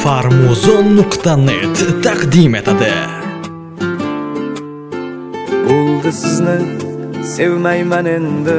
Farmuzon.net taqdim etadi. Bo'ldi sizni sevmayman endi,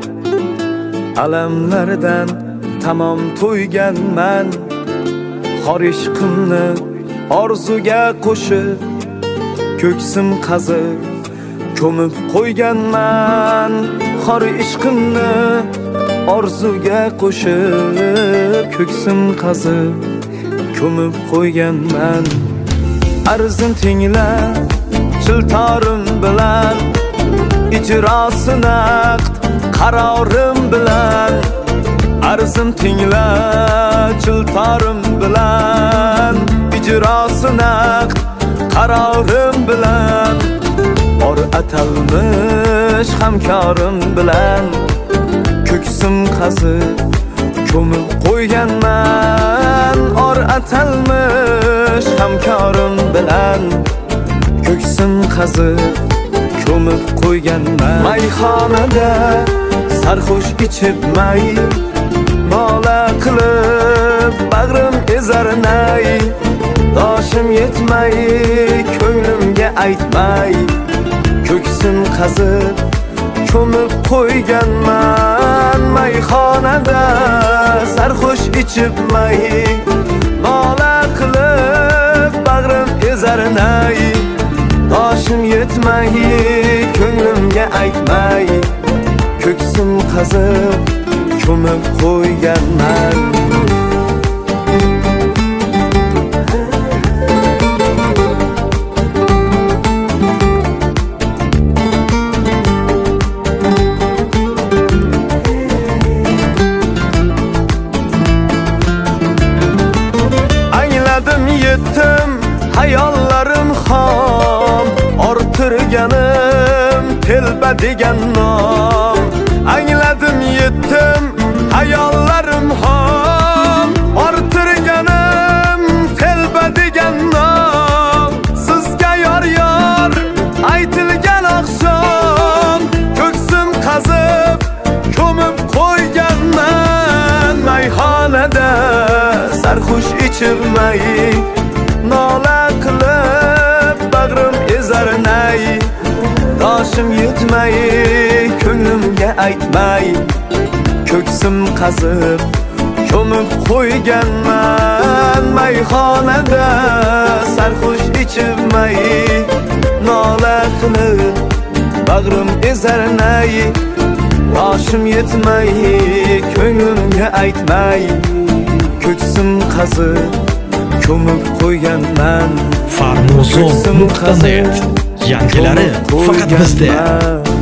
alamlardan tamom to'yganman. Xor ishqimni orzuga qo'shib, ko'ksim qazib ko'mib qo'yganman. Xor ishqimni orzuga qo'shib, ko'ksim qazib ko'mib qo'yganman. Arzim tingla chiltorim bilan, ijrosi naqd qarorim bilan. Arzim tingla chiltorim bilan, ijrosi naqd qarorim bilan. Or atalmish hamkorim bilan, ko'ksim qazib ko'mib qo'yganman. Or atalmish hamkorim bilan, ko'ksim qazib ko'mib qo'yganman. Mayxonada sarxush ichib may, nola qilib bag'rim ezar nay. Doshim yetmay ko'nglimga aytmay, ko'ksim qazib ko'mib qo'yganman. Mayxonada sarxush ichib may, nola qilib bag'rim ezar nay. Doshim yetmay ko'nglimga aytmay, ko'ksim qazib ko'mib qo'yganman. Angladim yetdim hayollarim xom, ortirganim telba degan nom. Angladim yetdim hayollarim xom, ortirganim telba degan nom. Sizga yor yor aytilgan oqshom, ko'ksim qazib ko'mib qo'yganman. Mayxonada sarxush ichirmay, nola qilib bag'rim ezar nay. Doshim yetmay ko'nglimga aytmay, ko'ksim qazib ko'mib qo'yganman. Mayxonada sarxush ichirmay, nola qilib bag'rim ezar nay. Doshim yetmay ko'nglimga aytmay, ko'ksim qazib ko'mib qo'yganman. Farmuzon.net yangilari faqat bizda.